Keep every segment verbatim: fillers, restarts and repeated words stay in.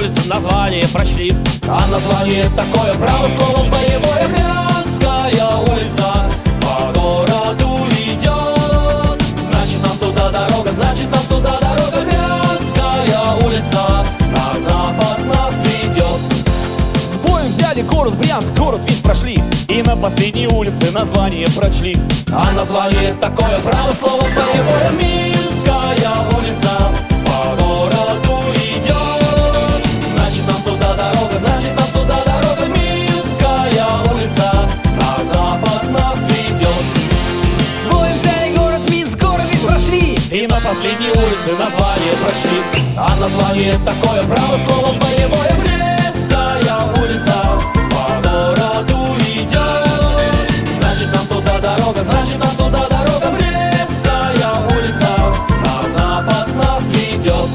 улицы название прочли. А название такое, право словом боевое. Брянская улица по городу идет. Значит, нам туда дорога, значит, нам туда дорога. Брянская улица на запад нас ведет. С боем взяли город Брянск, город весь прошли. И на последней улице название прочли. А название такое, право словом боевое. Минская улица по городу идет. Значит, нам туда дорога, значит, нам туда дорога. Минская улица на запад нас ведет. С боем взяли город Минск, город весь прошли. И на последней улице название прочли. А название такое, право словом боевое. Брестская улица по городу идет. Значит, нам туда дорога, значит, нам туда дорога. Брестская улица на запад нас ведет.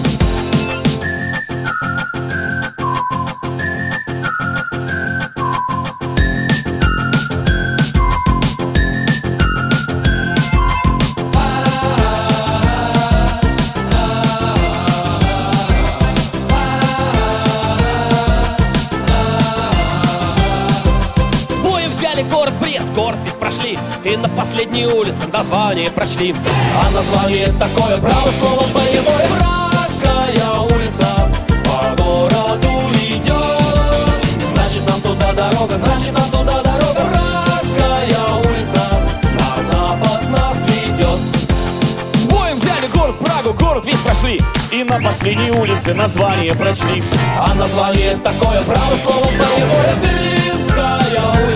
Город Брест, город весь прошли. И на последней улице название прочли. А название такое, право словом боевое. Вражская улица по городу идет. Значит, нам туда дорога, значит, нам туда дорога. Вражская улица на запад нас ведет. С боем взяли город Прагу, город весь прошли. И на последней улице название прочли. А название такое, право словом боевое. Минская улица